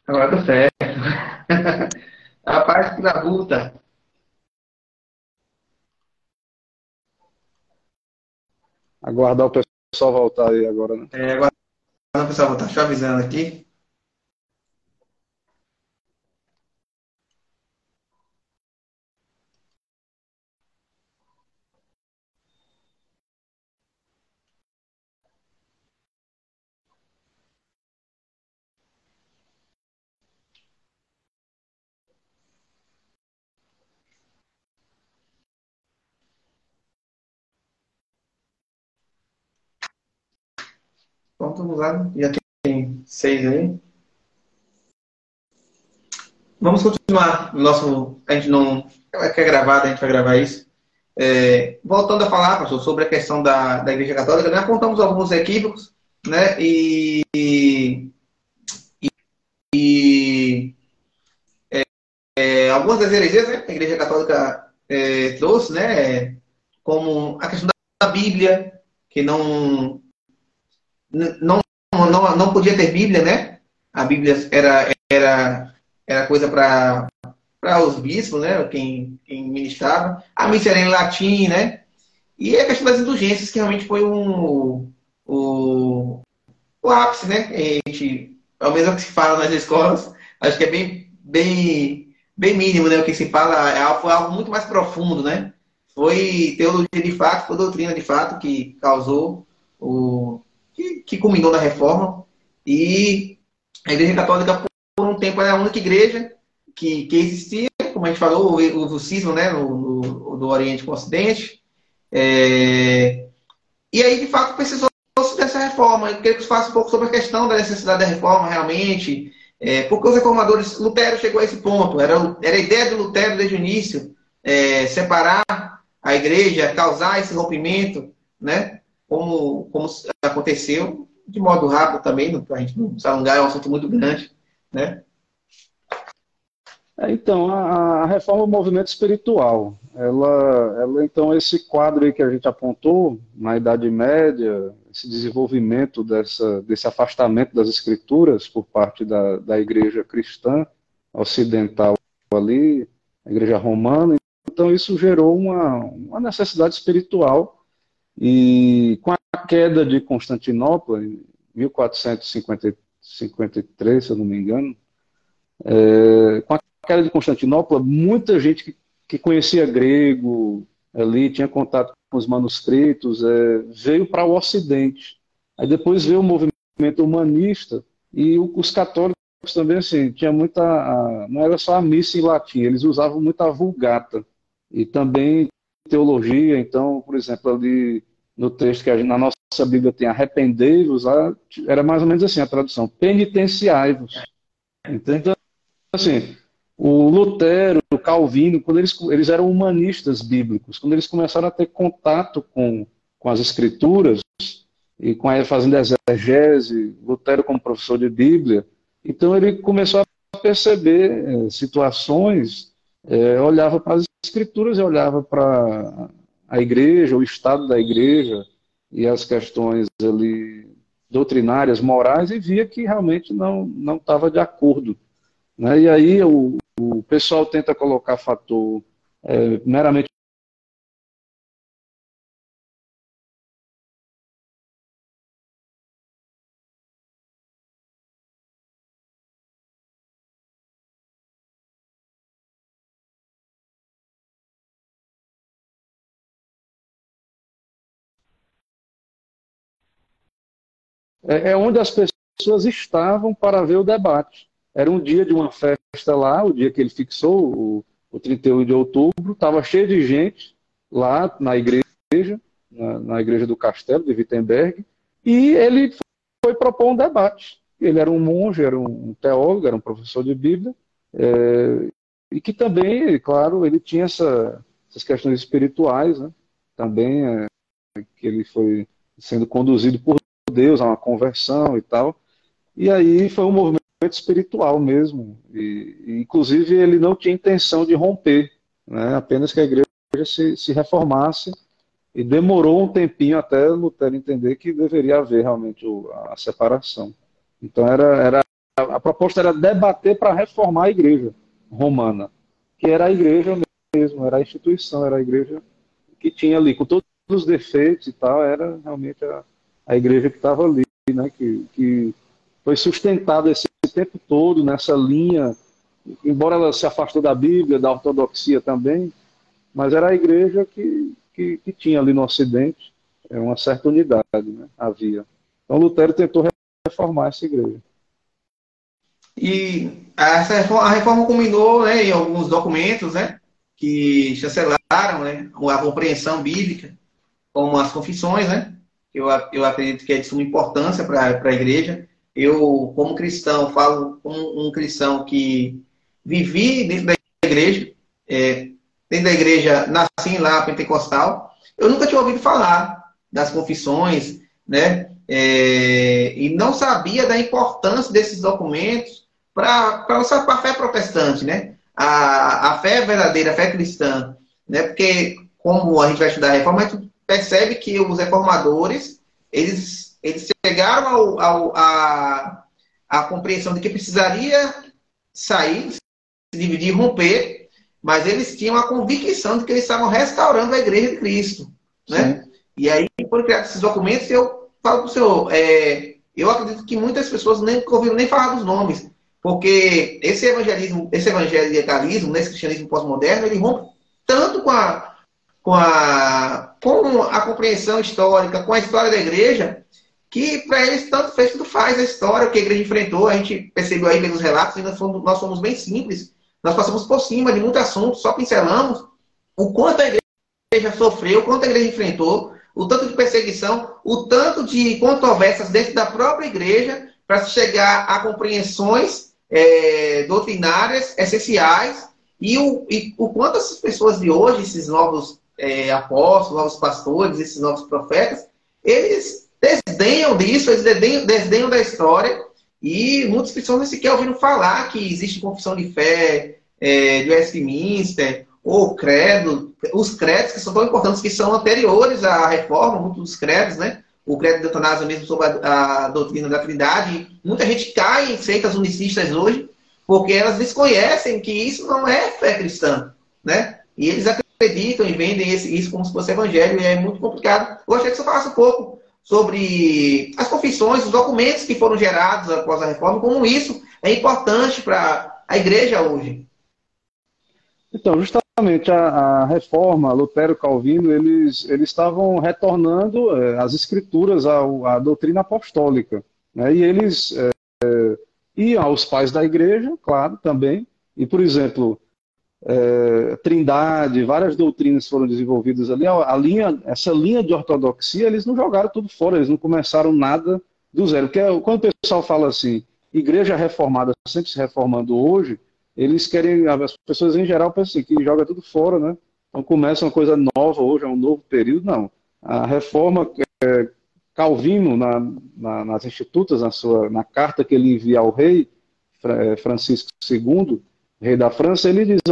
Agora tá certo. A parte que labuta. Aguardar o pessoal voltar aí agora, né? Agora o pessoal vou estar te avisando aqui. Pronto, vamos lá. Já tem 6 aí. Vamos continuar. Nosso, a gente não quer gravar, a gente vai gravar isso. Voltando a falar, pastor, sobre a questão da Igreja Católica, né? Apontamos alguns equívocos, né? E algumas das heresias, né? A Igreja Católica trouxe, né? Como a questão da Bíblia, que não, não podia ter Bíblia, né? A Bíblia era coisa para os bispos, né? Quem ministrava. A missa era em latim, né? E a questão das indulgências, que realmente foi o, o ápice, né? A gente, ao menos é o que se fala nas escolas, acho que é bem mínimo, né? O que se fala foi algo muito mais profundo, né? Foi teologia de fato, foi doutrina de fato que causou que culminou na reforma. E a Igreja Católica, por um tempo, era a única igreja que existia, como a gente falou, o cisma, né? Do Oriente com o Ocidente. É, e aí, de fato, precisou dessa reforma. Eu queria que você falasse um pouco sobre a questão da necessidade da reforma, realmente. Porque os reformadores, Lutero chegou a esse ponto. Era a ideia de Lutero desde o início, separar a igreja, causar esse rompimento, né? Como aconteceu, de modo rápido também, para a gente não se alongar, é um assunto muito grande, né? Então, a reforma é um movimento espiritual. Ela, então, esse quadro aí que a gente apontou, na Idade Média, esse desenvolvimento desse afastamento das escrituras por parte da igreja cristã ocidental ali, a igreja romana, então isso gerou uma necessidade espiritual e com a queda de Constantinopla, em 1453, se eu não me engano, com a queda de Constantinopla, muita gente que conhecia grego ali, tinha contato com os manuscritos, veio para o Ocidente. Aí depois veio o movimento humanista e os católicos também, assim, tinha muita. Não era só a missa em latim, eles usavam muita vulgata. E também teologia, então, por exemplo, ali no texto que na nossa Bíblia tem arrependei-vos, lá era mais ou menos assim a tradução, penitenciai-vos. Então, assim, o Lutero, o Calvino, quando eles eram humanistas bíblicos, quando eles começaram a ter contato com as escrituras e fazendo exegese, Lutero como professor de Bíblia, então ele começou a perceber situações, olhava para as escrituras e olhava para a igreja, o estado da igreja e as questões ali doutrinárias, morais, e via que realmente não estava de acordo, né? E aí o pessoal tenta colocar fator meramente. É onde as pessoas estavam para ver o debate. Era um dia de uma festa lá, o dia que ele fixou, o 31 de outubro, estava cheio de gente lá na igreja, na igreja do Castelo de Wittenberg, e ele foi propor um debate. Ele era um monge, era um teólogo, era um professor de Bíblia, e que também, claro, ele tinha essas questões espirituais, né? Também que ele foi sendo conduzido por Deus a uma conversão e tal. E aí foi um movimento espiritual mesmo. Inclusive, ele não tinha intenção de romper, né? Apenas que a igreja se reformasse. E demorou um tempinho até Lutero entender que deveria haver realmente a separação. Então, era a proposta era debater para reformar a igreja romana, que era a igreja mesmo, era a instituição, era a igreja que tinha ali, com todos os defeitos e tal, era realmente a igreja que estava ali, né, que foi sustentada esse tempo todo nessa linha, embora ela se afastou da Bíblia, da ortodoxia também, mas era a igreja que tinha ali no Ocidente uma certa unidade, né, havia. Então Lutero tentou reformar essa igreja. E a reforma culminou, né, em alguns documentos, né, que chancelaram, né, a compreensão bíblica, como as confissões, né? Eu acredito que é de suma importância para a igreja. Eu, como cristão, falo como um cristão que vivi dentro da igreja, dentro da igreja, nasci lá, pentecostal. Eu nunca tinha ouvido falar das confissões, né? E não sabia da importância desses documentos para a fé protestante, né? A fé verdadeira, a fé cristã, né? Porque, como a gente vai estudar a reforma, a gente percebe que os reformadores, eles chegaram à compreensão de que precisaria sair, se dividir, romper, mas eles tinham a convicção de que eles estavam restaurando a igreja de Cristo, né? E aí, por criar esses documentos, eu falo para o senhor, eu acredito que muitas pessoas nem ouviram nem falar dos nomes, porque esse evangelicalismo, esse cristianismo pós-moderno, ele rompe tanto com a compreensão histórica, com a história da igreja, que para eles tanto fez, tudo faz a história, o que a igreja enfrentou. A gente percebeu aí pelos relatos, e nós fomos bem simples, nós passamos por cima de muito assunto, só pincelamos o quanto a igreja sofreu, o quanto a igreja enfrentou, o tanto de perseguição, o tanto de controvérsias dentro da própria igreja, para se chegar a compreensões doutrinárias essenciais, e o quanto essas pessoas de hoje, esses novos apóstolos, novos pastores, esses novos profetas, eles desdenham disso, eles desdenham da história, e muitas pessoas nem sequer ouviram falar que existe confissão de fé de Westminster, ou credo, os credos que são tão importantes, que são anteriores à reforma, muitos dos credos, né? O credo de Eutanásia mesmo sobre a doutrina da Trindade. Muita gente cai em seitas unicistas hoje, porque elas desconhecem que isso não é fé cristã, né? E eles acreditam e vendem isso como se fosse evangelho, e é muito complicado. Eu gostaria que você falasse um pouco sobre as confissões, os documentos que foram gerados após a reforma, como isso é importante para a igreja hoje. Então, justamente a reforma, Lutero e Calvino, eles estavam retornando as escrituras à doutrina apostólica, né? E eles iam aos pais da igreja, claro, também. E, por exemplo, Trindade, várias doutrinas foram desenvolvidas ali. Essa linha de ortodoxia, eles não jogaram tudo fora, eles não começaram nada do zero. Porque quando o pessoal fala assim, igreja reformada sempre se reformando hoje, eles querem, as pessoas em geral pensam assim, que joga tudo fora, né? Então começa uma coisa nova hoje, é um novo período. Não. A reforma, Calvino, nas Institutas, na carta que ele envia ao rei Francisco II, rei da França, ele diz,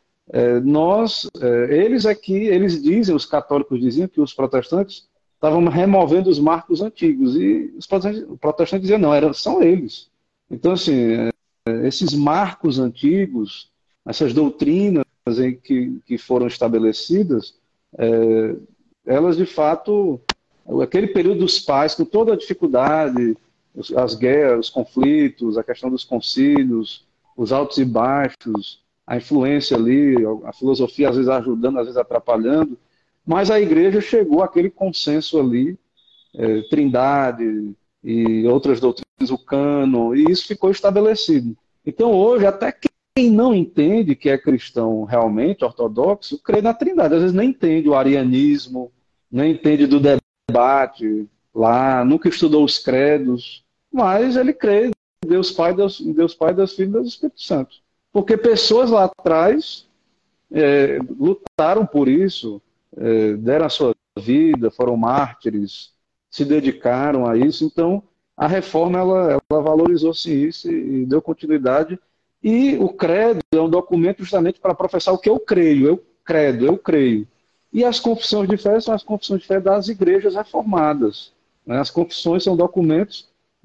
eles dizem, os católicos diziam que os protestantes estavam removendo os marcos antigos, e os protestantes diziam, não, são eles. Então, assim, esses marcos antigos, essas doutrinas que foram estabelecidas, elas, de fato, aquele período dos pais, com toda a dificuldade, as guerras, os conflitos, a questão dos concílios, os altos e baixos, a influência ali, a filosofia às vezes ajudando, às vezes atrapalhando, mas a igreja chegou àquele consenso ali, Trindade e outras doutrinas, o cânon, e isso ficou estabelecido. Então hoje, até quem não entende que é cristão realmente, ortodoxo, crê na Trindade. Às vezes nem entende o arianismo, nem entende do debate lá, nunca estudou os credos, mas ele crê em Deus Pai, Deus Filho e Deus Espírito Santo. Porque pessoas lá atrás lutaram por isso, deram a sua vida, foram mártires, se dedicaram a isso. Então, a reforma ela valorizou-se isso e deu continuidade. E o credo é um documento justamente para professar o que eu creio. Eu creio. E as confissões de fé são as confissões de fé das igrejas reformadas, né? As confissões são documentos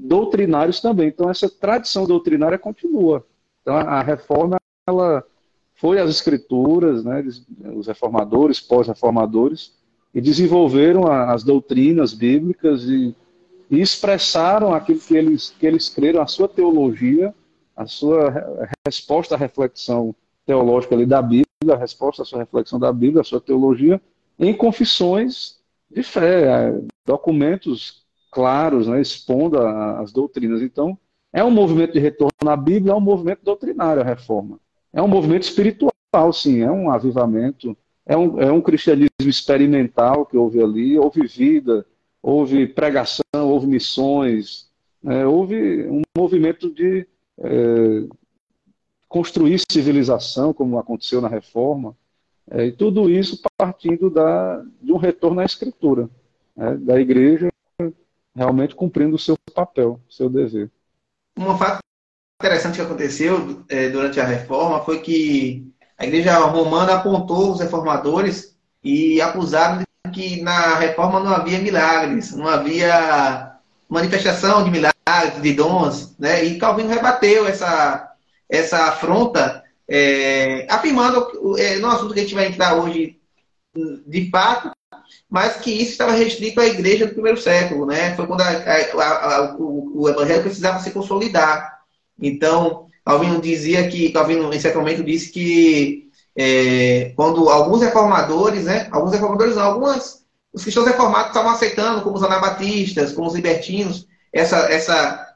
doutrinários também. Então, essa tradição doutrinária continua. Então, a reforma, ela foi às escrituras, né, os reformadores, pós-reformadores, e desenvolveram as doutrinas bíblicas e expressaram aquilo que eles creram, a sua teologia, a sua resposta à reflexão teológica ali da Bíblia, a resposta à sua reflexão da Bíblia, a sua teologia, em confissões de fé, documentos claros, né, expondo as doutrinas. Então, é um movimento de retorno à Bíblia, é um movimento doutrinário, a reforma. É um movimento espiritual, sim, é um avivamento, é um cristianismo experimental que houve ali, houve vida, houve pregação, houve missões, né, houve um movimento de construir civilização, como aconteceu na reforma, e tudo isso partindo de um retorno à Escritura, né, da igreja realmente cumprindo o seu papel, o seu dever. Um fato interessante que aconteceu durante a reforma foi que a igreja romana apontou os reformadores e acusaram de que na reforma não havia milagres, não havia manifestação de milagres, de dons, né? E Calvino rebateu essa afronta, afirmando, no assunto que a gente vai entrar hoje de fato, mas que isso estava restrito à igreja do primeiro século, né? Foi quando o evangelho precisava se consolidar. Então, Calvino em certo momento disse que quando alguns reformadores, né? Alguns reformadores não, os cristãos reformados estavam aceitando, como os anabatistas, como os libertinos, essa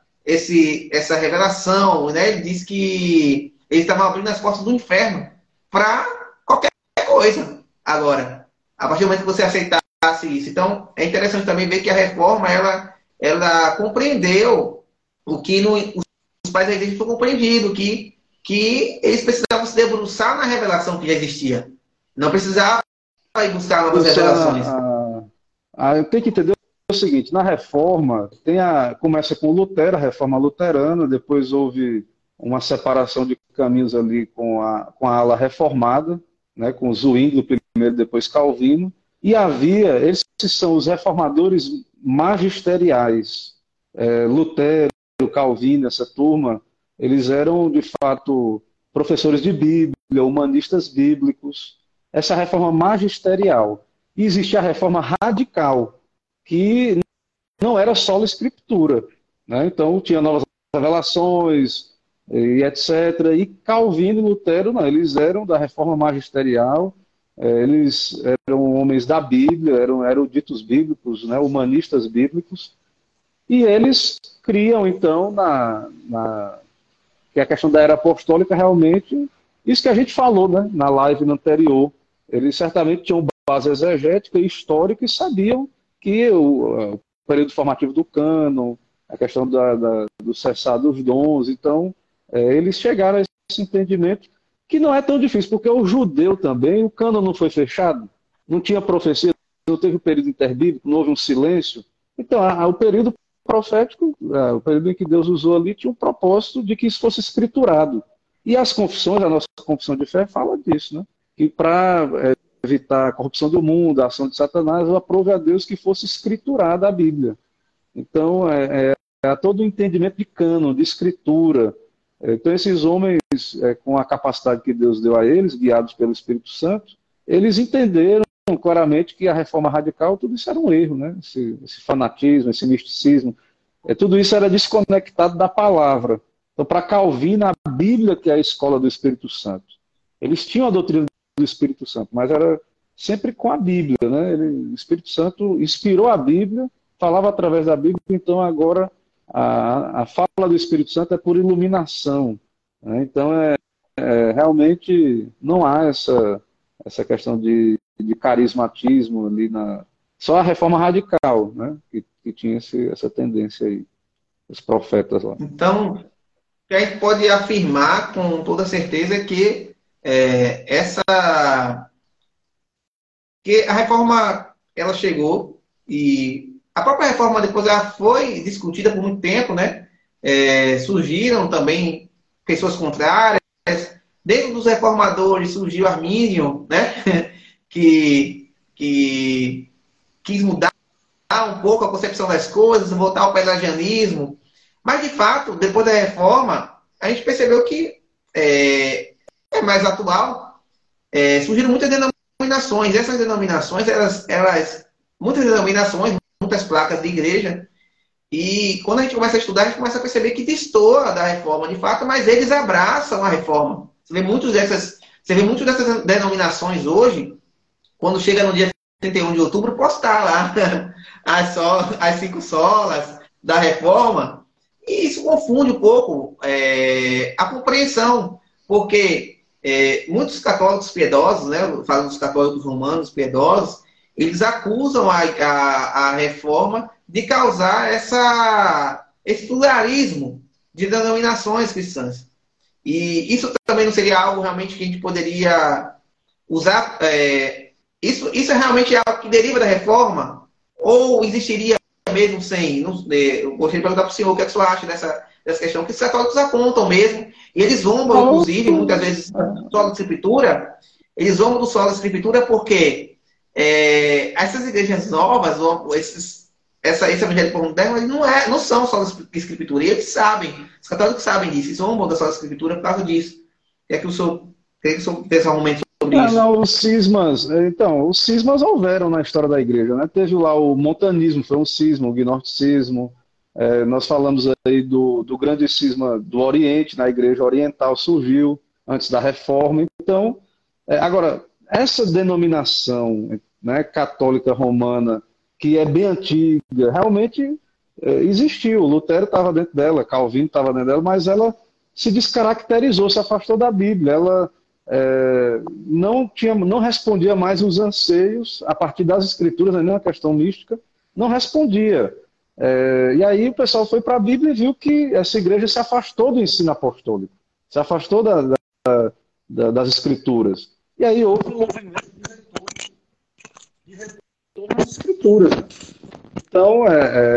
revelação, né? Ele disse que eles estavam abrindo as portas do inferno para qualquer coisa. Agora, a partir do momento que você aceitasse isso. Então, é interessante também ver que a reforma, ela compreendeu o que os pais da igreja tinham compreendido, que eles precisavam se debruçar na revelação que já existia. Não precisava ir buscar novas revelações. Eu tenho que entender o seguinte, na reforma, começa com Lutero, a reforma luterana, depois houve uma separação de caminhos ali com a ala reformada, né, com Zwingli primeiro, depois Calvino, e esses são os reformadores magisteriais. Lutero, Calvino, essa turma, eles eram, de fato, professores de Bíblia, humanistas bíblicos. Essa reforma magisterial. E existia a reforma radical, que não era só a escritura, né? Então, tinha novas revelações, e etc. E Calvino e Lutero, não, eles eram da reforma magisterial, eles eram homens da Bíblia, eram eruditos bíblicos, né, humanistas bíblicos, e eles criam, então, que a questão da era apostólica realmente, isso que a gente falou, né, na live anterior, eles certamente tinham base exegética e histórica e sabiam que o período formativo do cânon, a questão do cessar dos dons, então, eles chegaram a esse entendimento que não é tão difícil, porque o judeu também, o cânon não foi fechado, não tinha profecia, não teve o período interbíblico, não houve um silêncio. Então, o período profético, o período em que Deus usou ali, tinha um propósito de que isso fosse escriturado. E as confissões, a nossa confissão de fé fala disso, né? Que para evitar a corrupção do mundo, a ação de Satanás, eu aprove a Deus que fosse escriturada a Bíblia. Então, há todo o entendimento de cânon, de escritura. Então, esses homens, com a capacidade que Deus deu a eles, guiados pelo Espírito Santo, eles entenderam claramente que a reforma radical, tudo isso era um erro, né? Esse fanatismo, esse misticismo, tudo isso era desconectado da palavra. Então, para Calvino, a Bíblia que é a escola do Espírito Santo. Eles tinham a doutrina do Espírito Santo, mas era sempre com a Bíblia, né? O Espírito Santo inspirou a Bíblia, falava através da Bíblia, então agora a fala do Espírito Santo é por iluminação, né? Então, realmente não há essa questão de carismatismo ali só a reforma radical, né? Que tinha essa tendência aí, os profetas lá. Então, a gente pode afirmar com toda certeza que que a reforma ela chegou e a própria reforma depois ela foi discutida por muito tempo, né? Surgiram também pessoas contrárias. Dentro dos reformadores surgiu Armínio, né? que quis mudar um pouco a concepção das coisas, voltar ao pelagianismo. Mas, de fato, depois da reforma, a gente percebeu que é mais atual, surgiram muitas denominações. Essas denominações, muitas denominações, muitas placas de igreja, e quando a gente começa a estudar, a gente começa a perceber que destoa da reforma, de fato, mas eles abraçam a reforma. Você vê muitas dessas denominações hoje, quando chega no dia 31 de outubro, postar lá as 5 solas da reforma, e isso confunde um pouco a compreensão, porque muitos católicos piedosos, né, falando dos católicos romanos piedosos, eles acusam a reforma de causar esse pluralismo de denominações cristãs. E isso também não seria algo realmente que a gente poderia usar? Isso é realmente algo que deriva da reforma? Ou existiria mesmo sem? Eu gostaria de perguntar para o senhor o que é que o senhor acha dessa questão, que os católicos apontam mesmo, e eles zombam, inclusive, muitas vezes, do solo de escritura. Eles zombam do solo de escritura porque essas igrejas novas, esse evangélico moderno, eles não são só de escritura, e eles sabem, os católicos sabem disso, eles zombam da só de escritura por causa disso. É que o senhor fez um argumento sobre isso. Não, os cismas houveram na história da igreja, né? Teve lá o montanismo, foi um cisma, o gnosticismo. Nós falamos aí do grande cisma do Oriente, na igreja oriental, surgiu antes da reforma. Então, agora, essa denominação, né, católica romana, que é bem antiga, realmente existiu. Lutero estava dentro dela, Calvino estava dentro dela, mas ela se descaracterizou, se afastou da Bíblia. Ela não respondia mais os anseios a partir das escrituras, não é uma questão mística, não respondia. E aí o pessoal foi para a Bíblia e viu que essa igreja se afastou do ensino apostólico, se afastou das escrituras. E aí houve um movimento de retorno às escrituras. Então,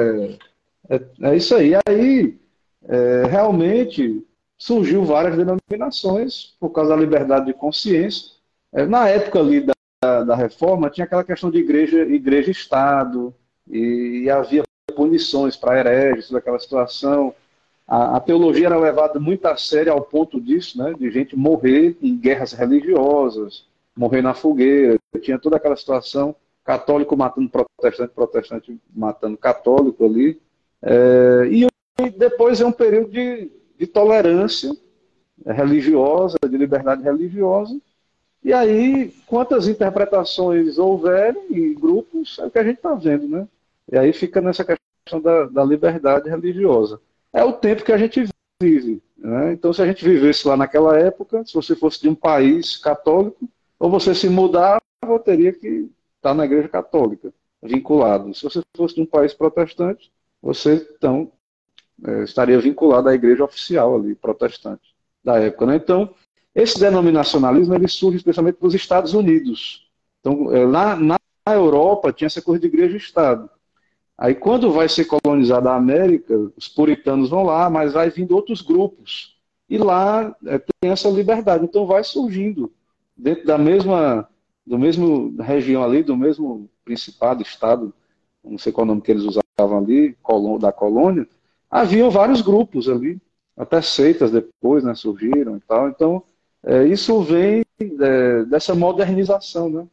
é isso aí. E aí, realmente, surgiu várias denominações por causa da liberdade de consciência. Na época ali da reforma, tinha aquela questão de igreja-estado, e havia punições para hereges, toda aquela situação. A teologia era levada muito a sério ao ponto disso, né, de gente morrer em guerras religiosas, morrer na fogueira. Tinha toda aquela situação, católico matando protestante, protestante matando católico ali. E depois é um período de tolerância religiosa, de liberdade religiosa. E aí, quantas interpretações houverem em grupos, é o que a gente está vendo, né? E aí fica nessa questão da liberdade religiosa. É o tempo que a gente vive, né? Então, se a gente vivesse lá naquela época, se você fosse de um país católico, ou você se mudava, ou teria que estar na igreja católica, vinculado. Se você fosse de um país protestante, você, então, estaria vinculado à igreja oficial ali, protestante, da época, né? Então, esse denominacionalismo, ele surge especialmente nos Estados Unidos. Então, lá na Europa, tinha essa coisa de igreja e Estado. Aí, quando vai ser colonizada a América, os puritanos vão lá, mas vai vindo outros grupos. E lá tem essa liberdade. Então, vai surgindo, dentro do mesmo região ali, do mesmo principado, estado, não sei qual nome que eles usavam ali, da colônia, haviam vários grupos ali, até seitas depois, né, surgiram e tal. Então, isso vem dessa modernização, né,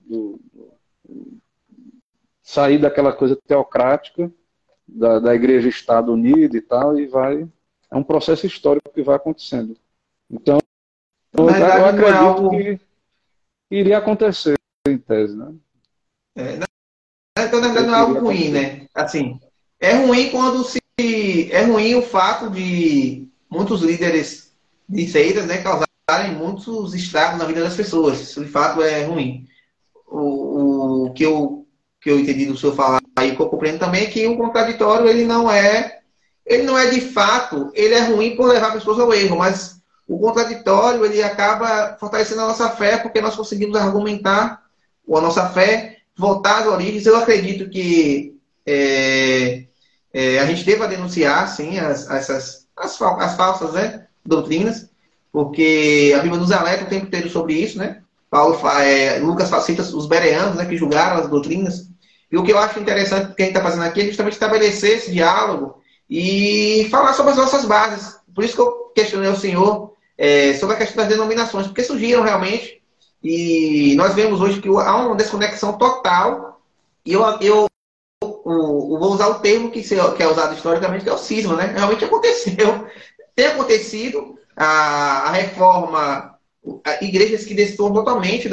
sair daquela coisa teocrática da igreja-estado unida e tal, e é um processo histórico que vai acontecendo. Então, eu acredito que iria acontecer, em tese, né? Então, na verdade, não é algo ruim, né? Assim, é ruim é ruim o fato de muitos líderes de seitas, né, causarem muitos estragos na vida das pessoas. Isso, de fato, é ruim. O que eu entendi do senhor falar aí, que eu compreendo também, é que o contraditório, ele não é de fato, ele é ruim por levar pessoas ao erro, mas o contraditório, ele acaba fortalecendo a nossa fé, porque nós conseguimos argumentar a nossa fé, voltar às origens. Eu acredito que a gente deva denunciar, sim, as falsas, né, doutrinas, porque a Bíblia nos alerta o tempo inteiro sobre isso, né? Lucas cita os bereanos, né, que julgaram as doutrinas. E o que eu acho interessante que a gente está fazendo aqui é justamente estabelecer esse diálogo e falar sobre as nossas bases. Por isso que eu questionei o senhor sobre a questão das denominações, porque surgiram realmente, e nós vemos hoje que há uma desconexão total, e eu vou usar o termo que é usado historicamente, que é o cisma, né? Realmente aconteceu. Tem acontecido a reforma, igrejas que destoam totalmente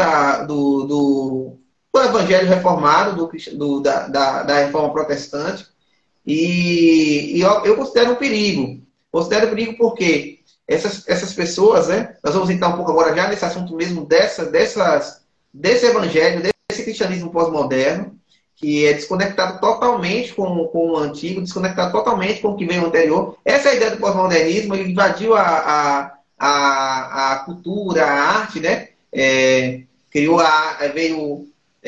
do evangelho reformado, da reforma protestante, e eu considero um perigo. Considero um perigo porque essas pessoas, né? Nós vamos entrar um pouco agora já nesse assunto mesmo desse evangelho, desse cristianismo pós-moderno, que é desconectado totalmente com o antigo, desconectado totalmente com o que veio anterior. Essa é a ideia do pós-modernismo, ele invadiu a cultura, a arte, né? Criou veio.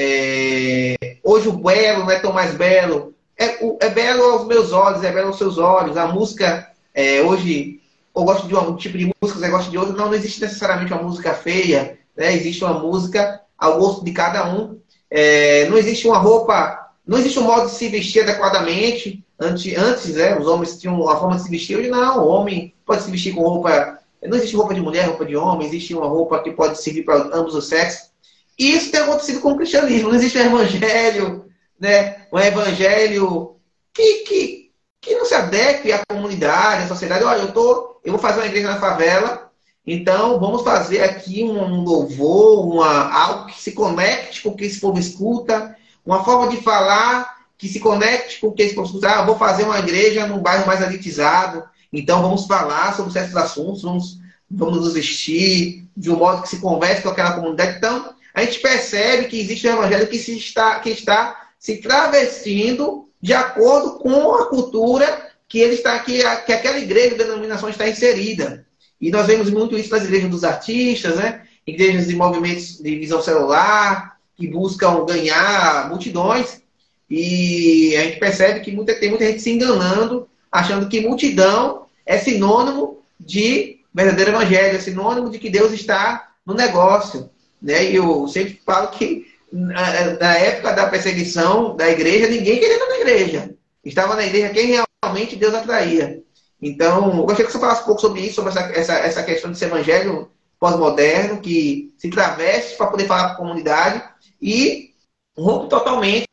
Hoje o belo não é tão mais belo. É belo aos meus olhos, é belo aos seus olhos. A música, hoje, eu gosto de um tipo de música, você gosta de outra. Não existe necessariamente uma música feia, né? Existe uma música ao gosto de cada um. Não existe uma roupa, não existe um modo de se vestir adequadamente. Antes, os homens tinham uma forma de se vestir. Hoje não, o homem pode se vestir com roupa. Não existe roupa de mulher, roupa de homem. Existe uma roupa que pode servir para ambos os sexos. E isso tem acontecido com o cristianismo. Não existe um evangelho, né? Um evangelho que não se adeque à comunidade, à sociedade. Olha, eu vou fazer uma igreja na favela, então vamos fazer aqui um louvor, algo que se conecte com o que esse povo escuta, uma forma de falar que se conecte com o que esse povo escuta. Vou fazer uma igreja num bairro mais elitizado, então vamos falar sobre certos assuntos, vamos nos vestir de um modo que se converse com aquela comunidade. Então, a gente percebe que existe um evangelho que está se travestindo de acordo com a cultura que aquela igreja de denominação está inserida. E nós vemos muito isso nas igrejas dos artistas, né? Igrejas de movimentos de visão celular, que buscam ganhar multidões. E a gente percebe que tem muita gente se enganando, achando que multidão é sinônimo de verdadeiro evangelho, é sinônimo de que Deus está no negócio. Né? E eu sempre falo que na época da perseguição da igreja, ninguém queria estar na igreja. Estava na igreja quem realmente Deus atraía. Então, eu gostaria que você falasse um pouco sobre isso, sobre essa questão desse evangelho pós-moderno, que se traveste para poder falar para a comunidade e rompe totalmente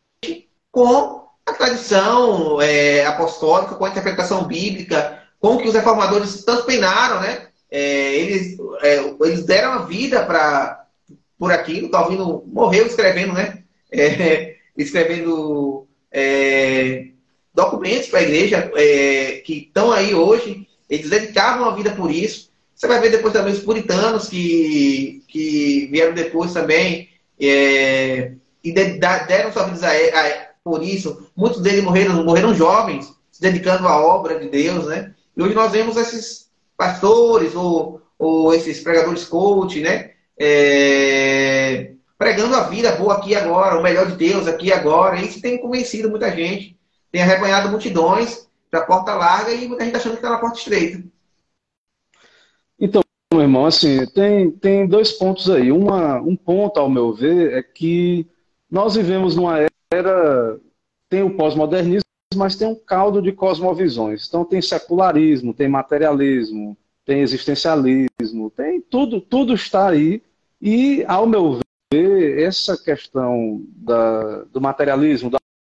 com a tradição apostólica, com a interpretação bíblica, com o que os reformadores tanto penaram, né? Eles deram a vida por aquilo. Calvino morreu escrevendo, né? Escrevendo documentos para a igreja que estão aí hoje. Eles dedicavam a vida por isso. Você vai ver depois também os puritanos que vieram depois também e deram sua vida por isso. Muitos deles morreram jovens, se dedicando à obra de Deus, né? E hoje nós vemos esses pastores ou esses pregadores coach, né? Pregando a vida boa aqui e agora, o melhor de Deus aqui e agora. E isso tem convencido muita gente, tem arrebanhado multidões para a porta larga e muita gente achando que está na porta estreita. Então, meu irmão, assim, tem dois pontos aí. Um ponto, ao meu ver, é que nós vivemos numa era, tem o pós-modernismo, mas tem um caldo de cosmovisões. Então tem secularismo, tem materialismo, tem existencialismo, tem tudo está aí. E, ao meu ver, essa questão do materialismo,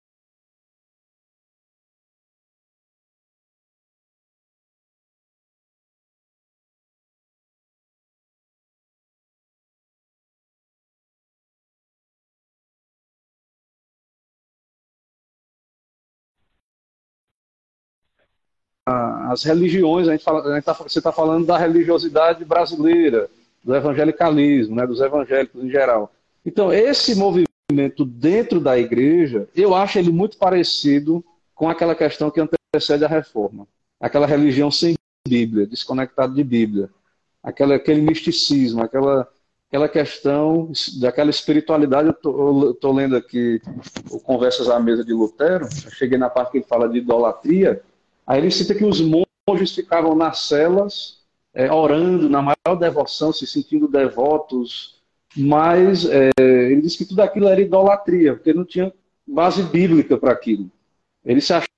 as religiões, você está falando da religiosidade brasileira, do evangelicalismo, né, dos evangélicos em geral. Então, esse movimento dentro da igreja, eu acho ele muito parecido com aquela questão que antecede a reforma. Aquela religião sem Bíblia, desconectada de Bíblia. Aquele misticismo, aquela questão daquela espiritualidade. Eu estou lendo aqui o Conversas à Mesa de Lutero, eu cheguei na parte que ele fala de idolatria. Aí ele cita que os monges ficavam nas celas, orando na maior devoção, se sentindo devotos, mas ele diz que tudo aquilo era idolatria, porque não tinha base bíblica para aquilo. Eles se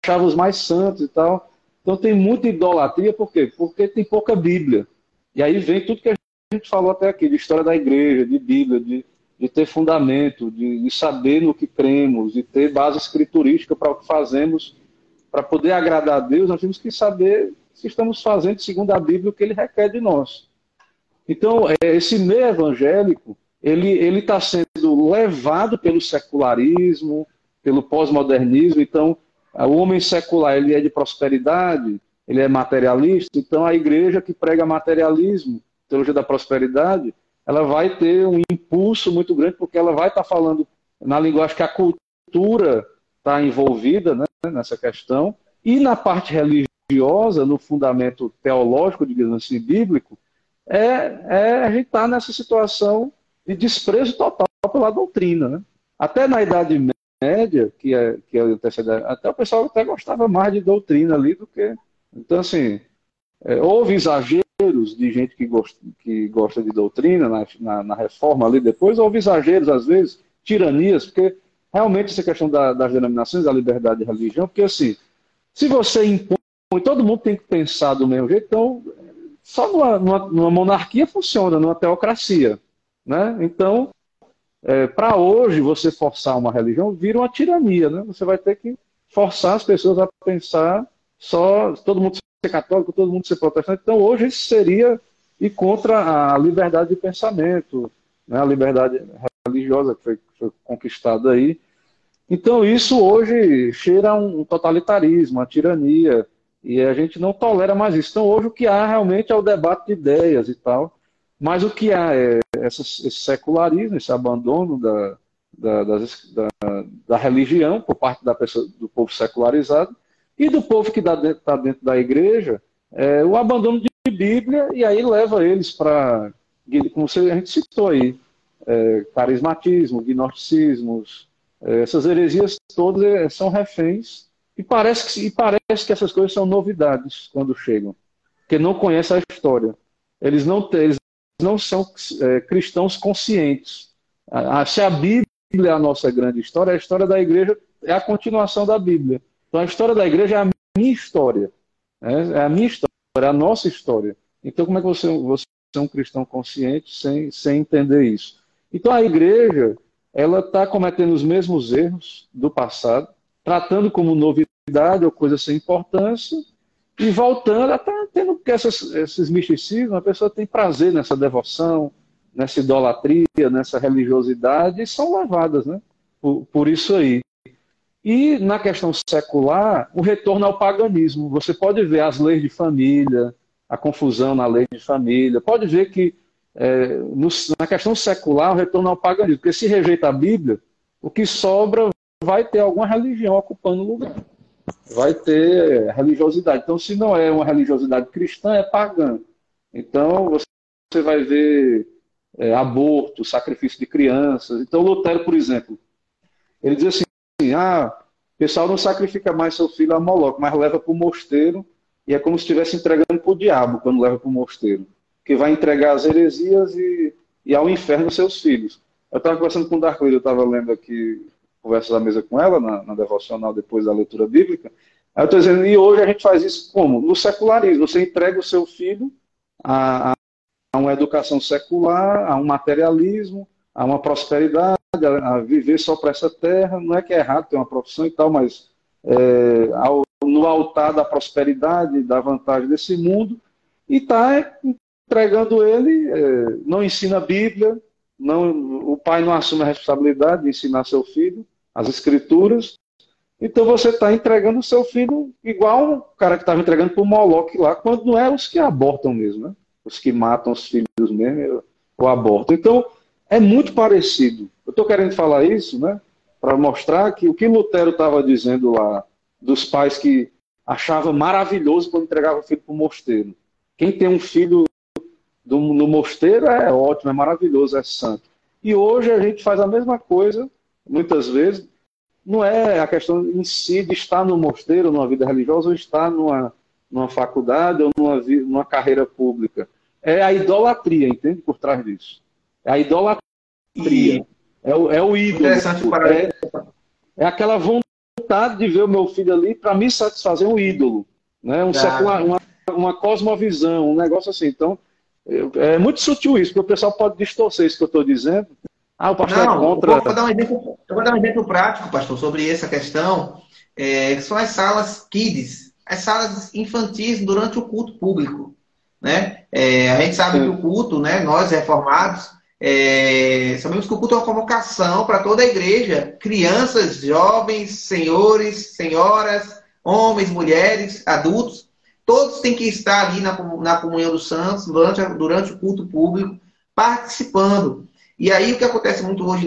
achava os mais santos e tal. Então tem muita idolatria, por quê? Porque tem pouca Bíblia. E aí vem tudo que a gente falou até aqui, de história da igreja, de Bíblia, de ter fundamento, de saber no que cremos, de ter base escriturística para o que fazemos, para poder agradar a Deus, nós temos que saber se estamos fazendo, segundo a Bíblia, o que Ele requer de nós. Então, esse meio evangélico, ele está sendo levado pelo secularismo, pelo pós-modernismo. Então, o homem secular, ele é de prosperidade, ele é materialista. Então, a igreja que prega materialismo, teologia da prosperidade, ela vai ter um impulso muito grande, porque ela vai estar falando na linguagem que a cultura está envolvida, né, nessa questão, e na parte religiosa, no fundamento teológico, digamos assim, bíblico, a gente está nessa situação de desprezo total pela doutrina. Né? Até na Idade Média, que é até o pessoal até gostava mais de doutrina ali do que... Então, assim, houve exageros de gente que gosta de doutrina na reforma ali depois, houve exageros, às vezes, tiranias, porque realmente essa questão das denominações, da liberdade de religião, porque assim, se você impõe, todo mundo tem que pensar do mesmo jeito, então só numa monarquia funciona, numa teocracia. Né? Então, para hoje, você forçar uma religião vira uma tirania. Né? Você vai ter que forçar as pessoas a pensar só todo mundo ser católico, todo mundo ser protestante. Então, hoje, isso seria ir contra a liberdade de pensamento, né? A liberdade religiosa que foi conquistada aí. Então, isso hoje cheira a um totalitarismo, a tirania, e a gente não tolera mais isso. Então, hoje, o que há realmente é o debate de ideias e tal, mas o que há é esse secularismo, esse abandono da religião por parte do povo secularizado, e do povo que está dentro da igreja, o abandono de Bíblia, e aí leva eles para, como a gente citou aí, carismatismo, gnosticismos, essas heresias todas são reféns, e parece que essas coisas são novidades quando chegam, porque não conhecem a história. Eles não são cristãos conscientes. Se a Bíblia é a nossa grande história, a história da igreja é a continuação da Bíblia. Então a história da igreja é a minha história. É a minha história, é a nossa história. Então como é que você é um cristão consciente sem entender isso? Então a igreja, ela está cometendo os mesmos erros do passado, tratando como novidade ou coisa sem importância, e voltando, está tendo que esses misticismos, a pessoa tem prazer nessa devoção, nessa idolatria, nessa religiosidade, e são levadas, né, por isso aí. E na questão secular, o retorno ao paganismo. Você pode ver as leis de família, a confusão na lei de família, pode ver que na questão secular, o retorno ao paganismo, porque se rejeita a Bíblia, o que sobra vai ter alguma religião ocupando o lugar. Vai ter religiosidade. Então, se não é uma religiosidade cristã, é pagã. Então, você vai ver aborto, sacrifício de crianças. Então, Lutero, por exemplo, ele diz assim, o pessoal não sacrifica mais seu filho a Moloque, mas leva para o mosteiro, e é como se estivesse entregando para o diabo quando leva para o mosteiro, que vai entregar as heresias e ao inferno seus filhos. Eu estava conversando com o Darclay, eu estava lendo aqui conversas à mesa com ela, na devocional, depois da leitura bíblica. Aí eu estou dizendo, e hoje a gente faz isso como? No secularismo. Você entrega o seu filho a uma educação secular, a um materialismo, a uma prosperidade, a viver só para essa terra. Não é que é errado ter uma profissão e tal, mas no altar da prosperidade, da vantagem desse mundo, e está entregando ele, não ensina a Bíblia, o pai não assume a responsabilidade de ensinar seu filho as escrituras, então você está entregando o seu filho igual o cara que estava entregando para o Moloque lá, quando não é os que abortam mesmo, né? Os que matam os filhos mesmo, ou abortam. Então, é muito parecido. Eu estou querendo falar isso, né, para mostrar que o que Lutero estava dizendo lá, dos pais que achavam maravilhoso quando entregavam o filho para o mosteiro. Quem tem um filho no mosteiro é ótimo, é maravilhoso, é santo. E hoje a gente faz a mesma coisa, muitas vezes, não é a questão em si de estar no mosteiro, numa vida religiosa, ou estar numa faculdade ou numa carreira pública. É a idolatria, entende? Por trás disso. É a idolatria. É o ídolo. É aquela vontade vontade de ver o meu filho ali para me satisfazer um ídolo, né? Exato. Uma cosmovisão, um negócio assim. Então, é muito sutil isso, porque o pessoal pode distorcer isso que eu estou dizendo. Ah, o pastor é Não, contra. eu vou dar um exemplo prático, pastor, sobre essa questão. São as salas kids, as salas infantis durante o culto público, né? A gente sabe que o culto, né, nós reformados, sabemos que o culto é uma convocação para toda a igreja, crianças, jovens, senhores, senhoras, homens, mulheres, adultos, todos têm que estar ali na comunhão dos santos durante o culto público, participando. E aí o que acontece muito hoje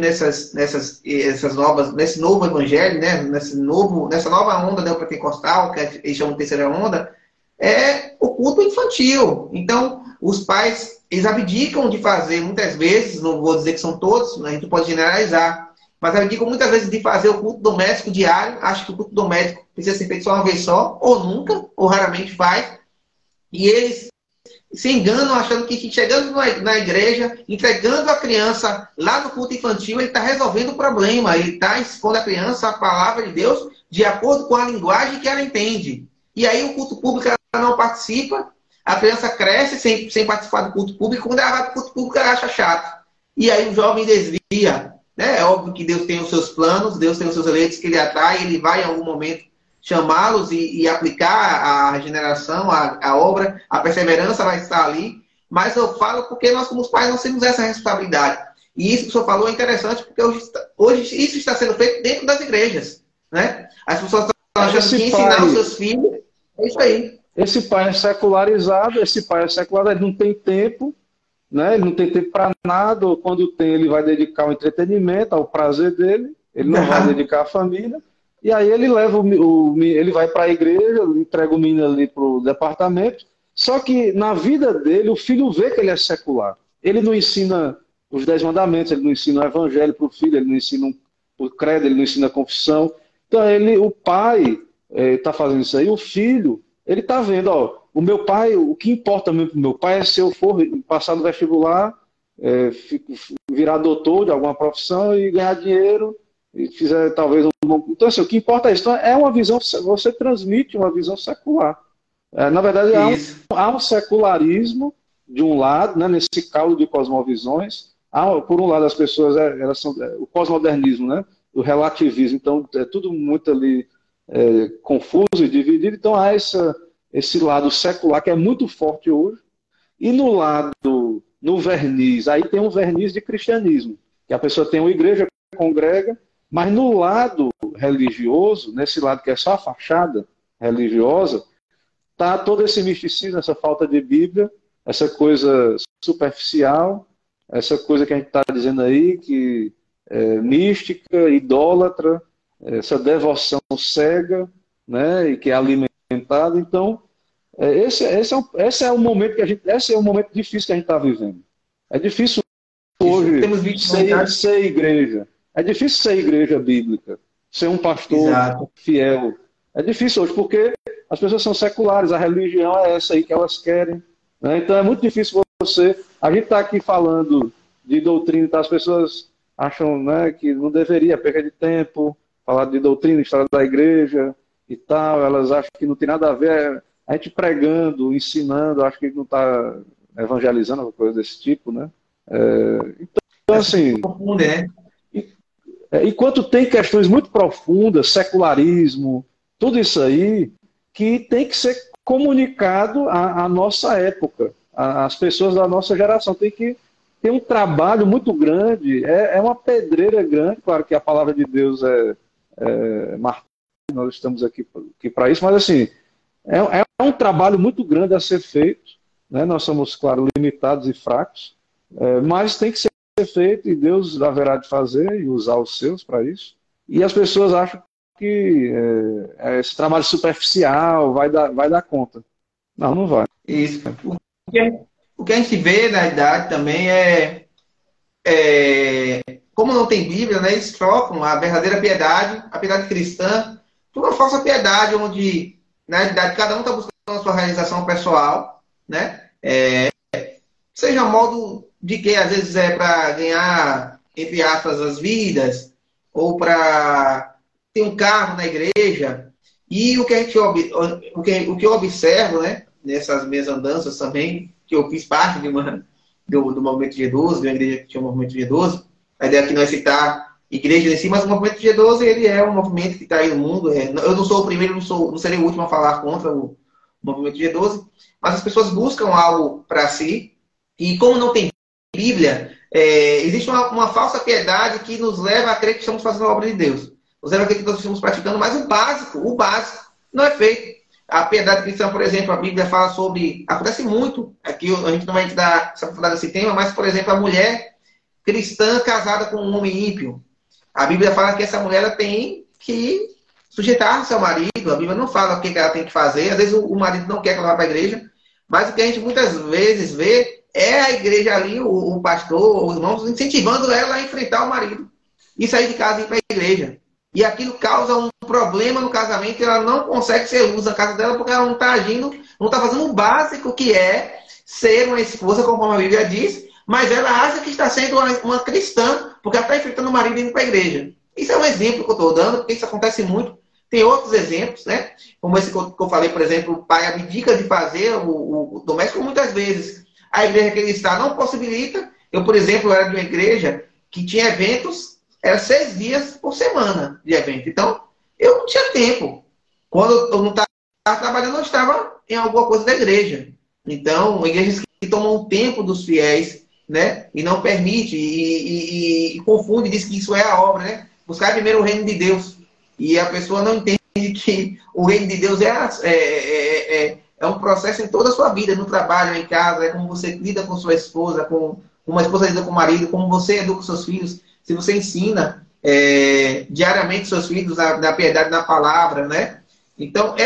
nesse novo evangelho, né? Nessa nova onda neopentecostal, que eles chamam de terceira onda, é o culto infantil. Então, os pais, eles abdicam de fazer, muitas vezes, não vou dizer que são todos, a gente não pode generalizar, mas abdicam muitas vezes de fazer o culto doméstico diário, acho que o culto doméstico precisa ser feito só uma vez só, ou nunca, ou raramente faz, e eles se enganam achando que chegando na igreja, entregando a criança lá no culto infantil, ele está resolvendo o problema, ele está expondo a criança a palavra de Deus de acordo com a linguagem que ela entende. E aí o culto público ela não participa, a criança cresce sem participar do culto público, quando ela vai para o culto público ela acha chato. E aí o jovem desvia. Né? É óbvio que Deus tem os seus planos, Deus tem os seus eleitos que ele atrai, ele vai em algum momento chamá-los e aplicar a regeneração, a obra, a perseverança vai estar ali. Mas eu falo porque nós, como pais, nós temos essa responsabilidade. E isso que o senhor falou é interessante, porque hoje isso está sendo feito dentro das igrejas. Né? As pessoas estão achando que ensinar os seus filhos é isso aí. Esse pai é secularizado, ele não tem tempo, né? Ele não tem tempo para nada, ou quando tem, ele vai dedicar ao entretenimento, ao prazer dele, ele não vai dedicar à família. E aí ele leva ele vai para a igreja, entrega o menino ali para o departamento. Só que na vida dele, o filho vê que ele é secular. Ele não ensina os 10 mandamentos, ele não ensina o evangelho para o filho, ele não ensina o credo, ele não ensina a confissão. Então o pai está fazendo isso aí, o filho, ele está vendo, ó, o meu pai, o que importa mesmo para o meu pai é se eu for passar no vestibular, virar doutor de alguma profissão e ganhar dinheiro, e fizer talvez Então, assim, o que importa é isso. Então, é uma visão, você transmite uma visão secular. Na verdade, há um secularismo de um lado, né, nesse caldo de cosmovisões. Por um lado, as pessoas, elas são o pós-modernismo, né, o relativismo. Então, é tudo muito ali confuso e dividido. Então, há esse lado secular que é muito forte hoje. E no verniz, aí tem um verniz de cristianismo, que a pessoa tem uma igreja, congrega, mas no lado religioso, nesse lado que é só a fachada religiosa, está todo esse misticismo, essa falta de Bíblia, essa coisa superficial, essa coisa que a gente está dizendo aí, que é mística, idólatra, essa devoção cega, né, e que é alimentada. Então, esse é o momento esse é o momento difícil que a gente está vivendo. É difícil hoje ser igreja. É difícil ser igreja bíblica, ser um pastor fiel. É difícil hoje, porque as pessoas são seculares, a religião é essa aí que elas querem. Né? Então é muito difícil você... A gente está aqui falando de doutrina, tá? As pessoas acham, né, que não deveria, perca de tempo, falar de doutrina, história da igreja e tal, elas acham que não tem nada a ver. A gente pregando, ensinando, acho que não está evangelizando, uma coisa desse tipo, né? Então, assim... Enquanto tem questões muito profundas, secularismo, tudo isso aí, que tem que ser comunicado à nossa época, às pessoas da nossa geração. Tem que ter um trabalho muito grande, é uma pedreira grande, claro que a palavra de Deus é martelo, nós estamos aqui para isso, mas assim, é um trabalho muito grande a ser feito, né? Nós somos, claro, limitados e fracos, mas tem que ser feito e Deus haverá de fazer e usar os seus para isso. E as pessoas acham que esse trabalho superficial vai dar conta. Não vai. Isso. O que a gente vê na idade também como não tem Bíblia, né, eles trocam a verdadeira piedade, a piedade cristã, por uma falsa piedade, onde na idade cada um está buscando a sua realização pessoal, né? Seja a modo de que às vezes é para ganhar, entre aspas, as vidas, ou para tem um carro na igreja, e o que, o que eu observo, né, nessas minhas andanças também, que eu fiz parte do movimento G12, de uma igreja que tinha um movimento G12, a ideia aqui não é citar igreja em si, mas o movimento G12 ele é um movimento que está aí no mundo. Eu não sou o primeiro, não serei o último a falar contra o movimento G12, mas as pessoas buscam algo para si, e como não tem Bíblia, existe uma falsa piedade que nos leva a crer que estamos fazendo a obra de Deus. Nos leva a crer que nós estamos praticando, mas o básico não é feito. A piedade cristã, por exemplo, a Bíblia fala sobre... Acontece muito, aqui a gente não vai dar se aprofundar nesse tema, mas, por exemplo, a mulher cristã casada com um homem ímpio. A Bíblia fala que essa mulher ela tem que sujeitar ao seu marido. A Bíblia não fala o que ela tem que fazer. Às vezes o marido não quer que ela vá para a igreja, mas o que a gente muitas vezes vê é a igreja ali, o pastor, os irmãos, incentivando ela a enfrentar o marido e sair de casa e ir para a igreja. E aquilo causa um problema no casamento, e ela não consegue ser luz na casa dela porque ela não está agindo, não está fazendo o básico que é ser uma esposa, conforme a Bíblia diz, mas ela acha que está sendo uma cristã porque ela está enfrentando o marido e indo para a igreja. Isso é um exemplo que eu estou dando, porque isso acontece muito. Tem outros exemplos, né? Como esse que eu falei, por exemplo, o pai abdica de fazer o doméstico muitas vezes. A igreja que ele está não possibilita. Eu, por exemplo, era de uma igreja que tinha eventos, era 6 dias por semana de evento. Então, eu não tinha tempo. Quando eu não estava trabalhando, eu estava em alguma coisa da igreja. Então, igrejas que tomam o tempo dos fiéis, né? E não permite, e confunde, diz que isso é a obra, né? Buscar primeiro o reino de Deus. E a pessoa não entende que o reino de Deus é um processo em toda a sua vida, no trabalho, em casa, é como você lida com sua esposa, como uma esposa lida com o marido, como você educa os seus filhos, se você ensina diariamente seus filhos na piedade, na palavra, né? Então,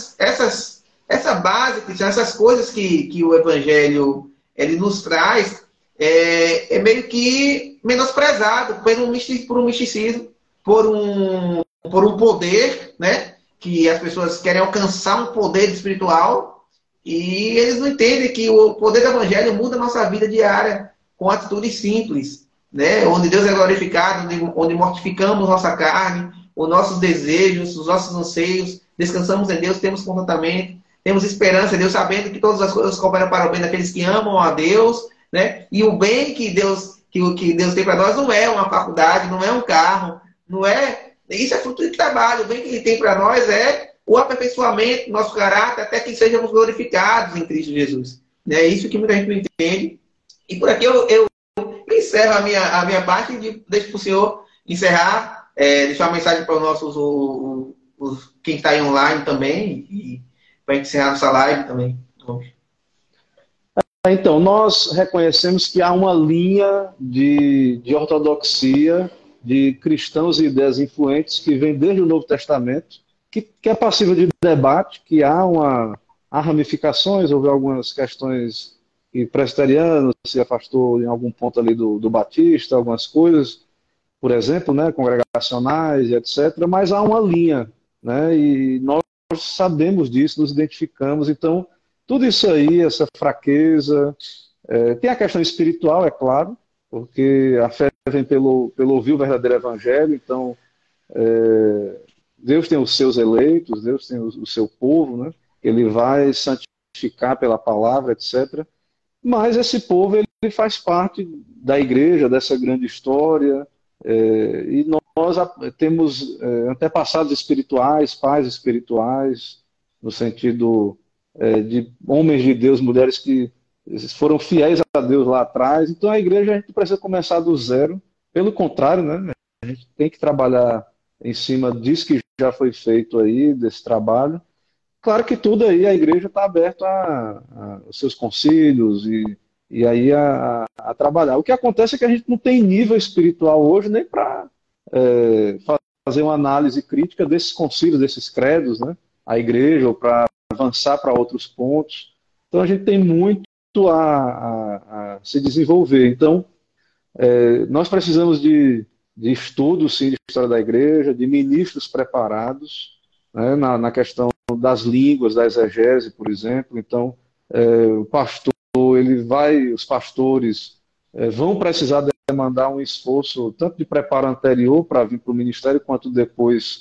essa base, essas coisas que o Evangelho ele nos traz, é meio que menosprezado por um misticismo, por um poder, né? Que as pessoas querem alcançar um poder espiritual e eles não entendem que o poder do Evangelho muda a nossa vida diária com atitudes simples, né? Onde Deus é glorificado, onde mortificamos nossa carne, os nossos desejos, os nossos anseios, descansamos em Deus, temos contentamento, temos esperança em Deus, sabendo que todas as coisas cooperam para o bem daqueles que amam a Deus, né? E o bem que Deus tem para nós não é uma faculdade, não é um carro, não é... Isso é fruto de trabalho. O bem que Ele tem para nós é o aperfeiçoamento do nosso caráter até que sejamos glorificados em Cristo Jesus. É isso que muita gente não entende. E por aqui eu encerro a minha parte e deixo para o senhor encerrar, deixar uma mensagem para os nossos, quem está aí online também, e para encerrar nossa live também. Então, nós reconhecemos que há uma linha de ortodoxia, de cristãos e ideias influentes que vem desde o Novo Testamento, que é passível de debate, que há ramificações, houve algumas questões que presbiteriano se afastou em algum ponto ali do Batista, algumas coisas, por exemplo, né, congregacionais e etc., mas há uma linha, né, e nós sabemos disso, nos identificamos, então tudo isso aí, essa fraqueza, tem a questão espiritual, é claro, porque a fé vem pelo ouvir o verdadeiro evangelho, então Deus tem os seus eleitos, Deus tem o seu povo, né? Ele vai santificar pela palavra, etc. Mas esse povo ele faz parte da igreja, dessa grande história, e nós temos antepassados espirituais, pais espirituais, no sentido de homens de Deus, mulheres que foram fiéis a Deus lá atrás. Então a igreja a gente precisa começar do zero. Pelo contrário, né? A gente tem que trabalhar em cima disso que já foi feito aí, desse trabalho. Claro que tudo aí, a igreja está aberta aos seus concílios e aí a trabalhar. O que acontece é que a gente não tem nível espiritual hoje nem para fazer uma análise crítica desses concílios, desses credos, né? A igreja, ou para avançar para outros pontos. Então a gente tem muito a se desenvolver. Então, nós precisamos de estudo, sim, de história da igreja, de ministros preparados, né, na questão das línguas, da exegese, por exemplo. Então, o pastor, os pastores vão precisar demandar um esforço tanto de preparo anterior para vir para o ministério, quanto depois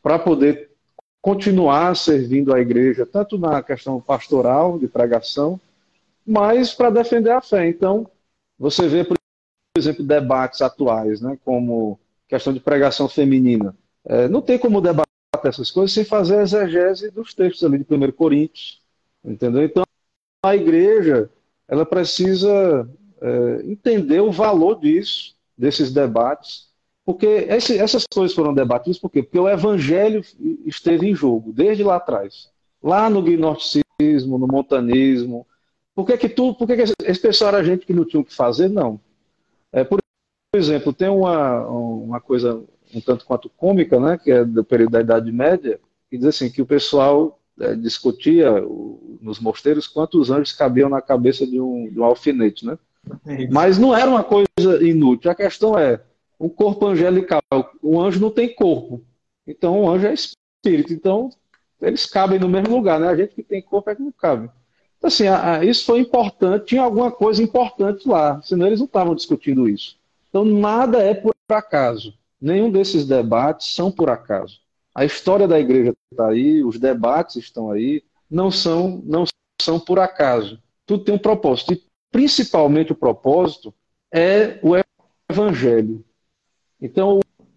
para poder continuar servindo a igreja, tanto na questão pastoral, de pregação, mas para defender a fé. Então, você vê, por exemplo, debates atuais, né, como questão de pregação feminina. Não tem como debater essas coisas sem fazer a exegese dos textos ali de 1 Coríntios, entendeu? Então, a igreja, ela precisa entender o valor disso, desses debates, porque essas coisas foram debatidas, por quê? Porque o evangelho esteve em jogo, desde lá atrás. Lá no gnosticismo, no montanismo. Por que esse pessoal era gente que não tinha o que fazer? Não. Por exemplo, tem uma coisa um tanto quanto cômica, né, que é do período da Idade Média, que diz assim, que o pessoal discutia nos mosteiros quantos anjos cabiam na cabeça de um alfinete, né? Mas não era uma coisa inútil. A questão é, um corpo angelical, o anjo não tem corpo. Então, o anjo é espírito. Então, eles cabem no mesmo lugar, né? A gente que tem corpo é que não cabe. Então, assim, isso foi importante, tinha alguma coisa importante lá, senão eles não estavam discutindo isso. Então, nada é por acaso. Nenhum desses debates são por acaso. A história da igreja está aí, os debates estão aí, não são por acaso. Tudo tem um propósito. E, principalmente, o propósito é o evangelho. Então,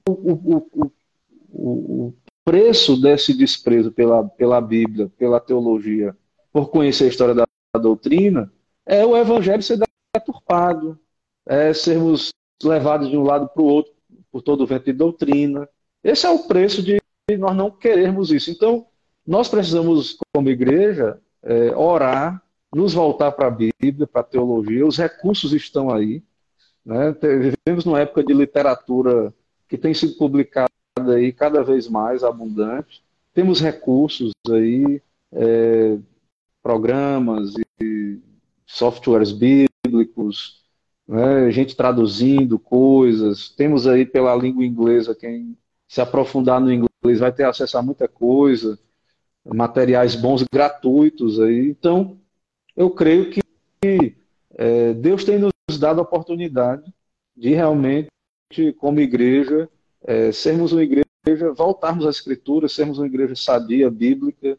o preço desse desprezo pela Bíblia, pela teologia, por conhecer a história da doutrina, é o evangelho ser deturpado, é sermos levados de um lado para o outro por todo o vento de doutrina. Esse é o preço de nós não querermos isso. Então, nós precisamos, como igreja, orar, nos voltar para a Bíblia, para a teologia. Os recursos estão aí, né? Vivemos numa época de literatura que tem sido publicada aí cada vez mais abundante. Temos recursos aí, programas e softwares bíblicos, né? Gente traduzindo coisas. Temos aí pela língua inglesa, quem se aprofundar no inglês vai ter acesso a muita coisa, materiais bons gratuitos aí. Então, eu creio que Deus tem nos dado a oportunidade de realmente, como igreja, sermos uma igreja, voltarmos às Escrituras, sermos uma igreja sadia, bíblica,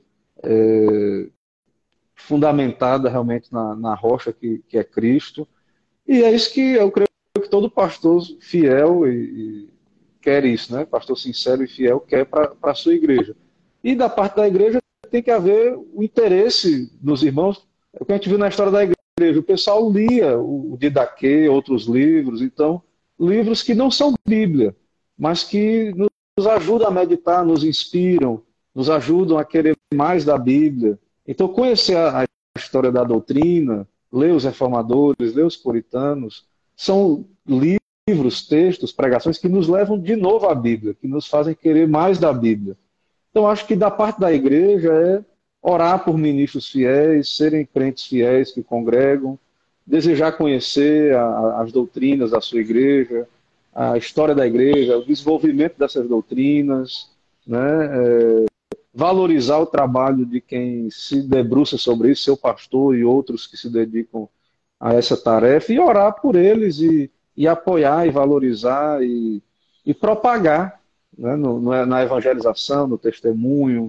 fundamentada realmente na rocha que é Cristo. E é isso que eu creio que todo pastor fiel e quer isso, né? Pastor sincero e fiel quer para a sua igreja. E da parte da igreja tem que haver o interesse dos irmãos. É o que a gente viu na história da igreja. O pessoal lia o Didaquê, outros livros, então, livros que não são Bíblia, mas que nos ajudam a meditar, nos inspiram, nos ajudam a querer mais da Bíblia. Então, conhecer a história da doutrina, ler os reformadores, ler os puritanos, são livros, textos, pregações que nos levam de novo à Bíblia, que nos fazem querer mais da Bíblia. Então, acho que da parte da igreja é orar por ministros fiéis, serem crentes fiéis que congregam, desejar conhecer as doutrinas da sua igreja, a história da igreja, o desenvolvimento dessas doutrinas, né? Valorizar o trabalho de quem se debruça sobre isso, seu pastor e outros que se dedicam a essa tarefa, e orar por eles e apoiar e valorizar e propagar, né? Na evangelização, no testemunho,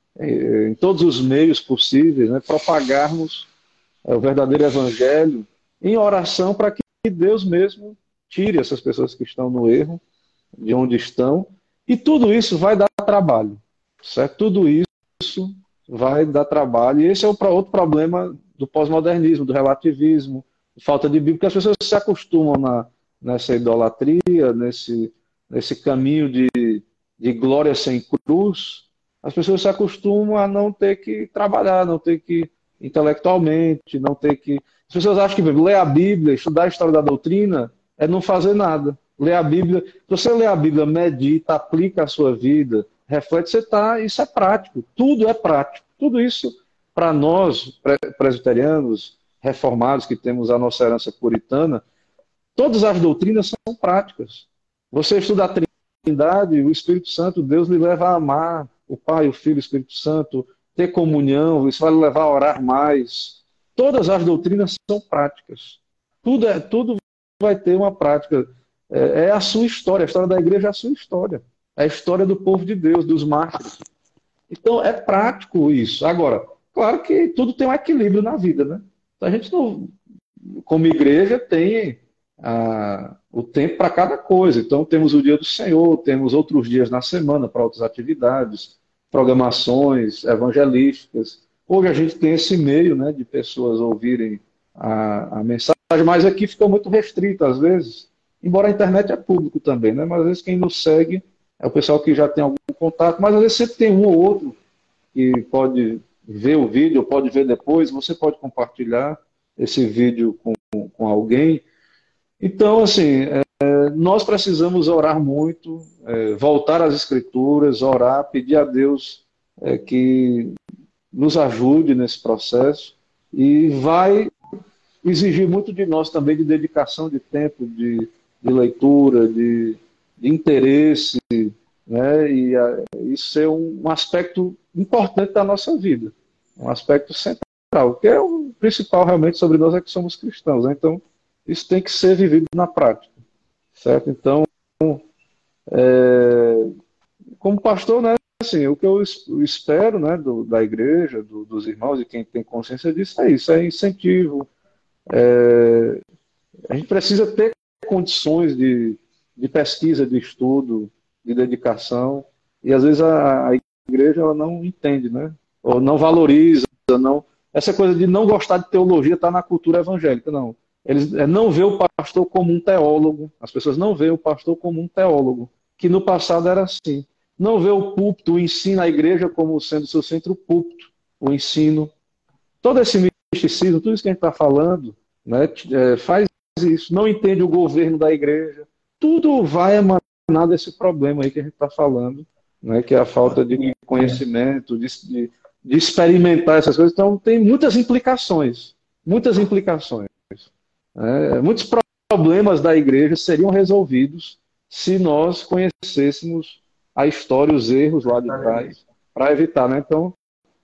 em todos os meios possíveis, né? Propagarmos o verdadeiro evangelho em oração para que Deus mesmo tire essas pessoas que estão no erro, de onde estão, e tudo isso vai dar trabalho, certo? Tudo isso vai dar trabalho, e esse é outro problema do pós-modernismo, do relativismo, falta de Bíblia, porque as pessoas se acostumam nessa idolatria, nesse caminho de glória sem cruz. As pessoas se acostumam a não ter que trabalhar, não ter que intelectualmente, não ter que... As pessoas acham que ler a Bíblia, estudar a história da doutrina, é não fazer nada. Ler a Bíblia, se você lê a Bíblia, medita, aplica a sua vida, reflete, isso é prático, tudo é prático. Tudo isso, para nós, presbiterianos, reformados, que temos a nossa herança puritana, todas as doutrinas são práticas. Você estuda a Trindade, o Espírito Santo, Deus lhe leva a amar o Pai, o Filho e o Espírito Santo, ter comunhão, isso vai lhe levar a orar mais. Todas as doutrinas são práticas. Tudo vai ter uma prática. É a sua história, a história da igreja é a sua história. a história do povo de Deus, dos mártires. Então, é prático isso. Agora, claro que tudo tem um equilíbrio na vida, né? Então, a gente não, como igreja, tem o tempo para cada coisa. Então, temos o dia do Senhor, temos outros dias na semana para outras atividades, programações evangelísticas. Hoje a gente tem esse meio, né, de pessoas ouvirem a mensagem, mas aqui fica muito restrito às vezes, embora a internet é público também, né? Mas às vezes quem nos segue é o pessoal que já tem algum contato, mas às vezes sempre tem um ou outro que pode ver o vídeo, ou pode ver depois, você pode compartilhar esse vídeo com alguém. Então, assim, nós precisamos orar muito, voltar às Escrituras, orar, pedir a Deus que nos ajude nesse processo, e vai exigir muito de nós também de dedicação de tempo, de leitura, de interesse, né? E isso é um aspecto importante da nossa vida, um aspecto central, que é o principal realmente sobre nós, é que somos cristãos, né? Então, isso tem que ser vivido na prática, certo? Então, como pastor, né, assim, o que eu espero, né, da igreja, dos irmãos e quem tem consciência disso, é isso, é incentivo. A gente precisa ter condições de pesquisa, de estudo, de dedicação, e às vezes a igreja ela não entende, né? Ou não valoriza, não. Essa coisa de não gostar de teologia está na cultura evangélica, não. Eles não vê o pastor como um teólogo, as pessoas não veem o pastor como um teólogo, que no passado era assim. Não vê o púlpito, o ensino, a igreja como sendo seu centro, o púlpito, o ensino. Todo esse misticismo, tudo isso que a gente está falando, né, faz isso. Não entende o governo da igreja. Tudo vai emanar desse problema aí que a gente está falando, né, que é a falta de conhecimento, de experimentar essas coisas. Então, tem muitas implicações. Muitas implicações. Muitos problemas da igreja seriam resolvidos se nós conhecêssemos a história, os erros lá de trás, para evitar, né? Então,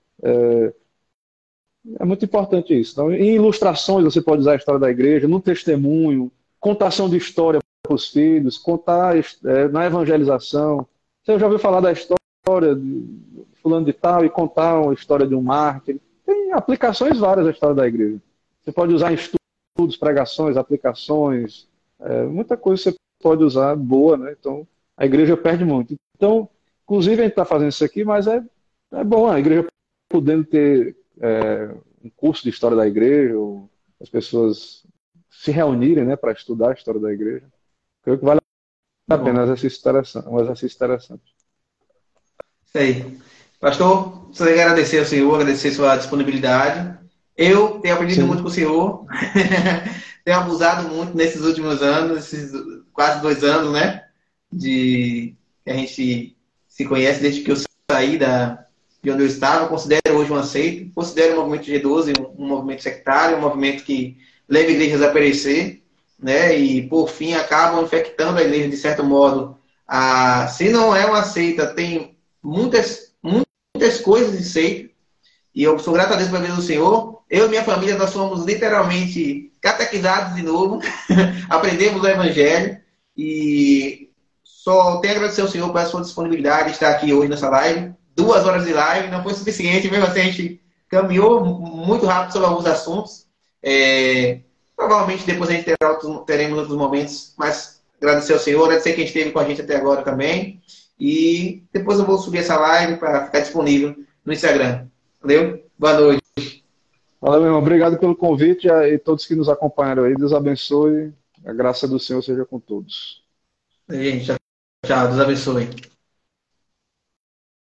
é muito importante isso. Então, em ilustrações, você pode usar a história da igreja, no testemunho, contação de história para os filhos, contar na evangelização. Você já ouviu falar da história de fulano de tal e contar uma história de um mártir? Tem aplicações várias da história da igreja. Você pode usar em estudos, pregações, aplicações, muita coisa você pode usar boa, né? Então, a igreja perde muito. Então, inclusive, a gente está fazendo isso aqui, mas é bom a igreja podendo ter um curso de história da igreja, ou as pessoas se reunirem, né, para estudar a história da igreja. Creio que vale a pena, um exercício interessante. Isso aí. Pastor, gostaria de agradecer ao senhor, agradecer a sua disponibilidade. Eu tenho aprendido muito com o senhor, tenho abusado muito nesses últimos anos, esses quase 2 anos, né? Que a gente se conhece desde que eu saí de onde eu estava. Eu considero hoje um aceito, considero o movimento G12 um movimento sectário, um movimento que leva igrejas a perecer, né? E por fim acabam infectando a igreja de certo modo. Se não é uma seita, tem muitas coisas de seita. E eu sou grato a Deus pela vida do Senhor. Eu e minha família, nós somos literalmente catequizados de novo. Aprendemos o Evangelho. E só tenho a agradecer ao Senhor pela sua disponibilidade de estar aqui hoje nessa live. 2 horas de live, não foi suficiente. Mesmo assim, a gente caminhou muito rápido sobre alguns assuntos. Provavelmente depois a gente teremos outros momentos. Mas agradecer ao Senhor, agradecer quem esteve com a gente até agora também. E depois eu vou subir essa live para ficar disponível no Instagram. Valeu? Boa noite. Valeu, meu irmão. Obrigado pelo convite e todos que nos acompanharam aí. Deus abençoe. A graça do Senhor seja com todos. Gente, tchau. Deus abençoe.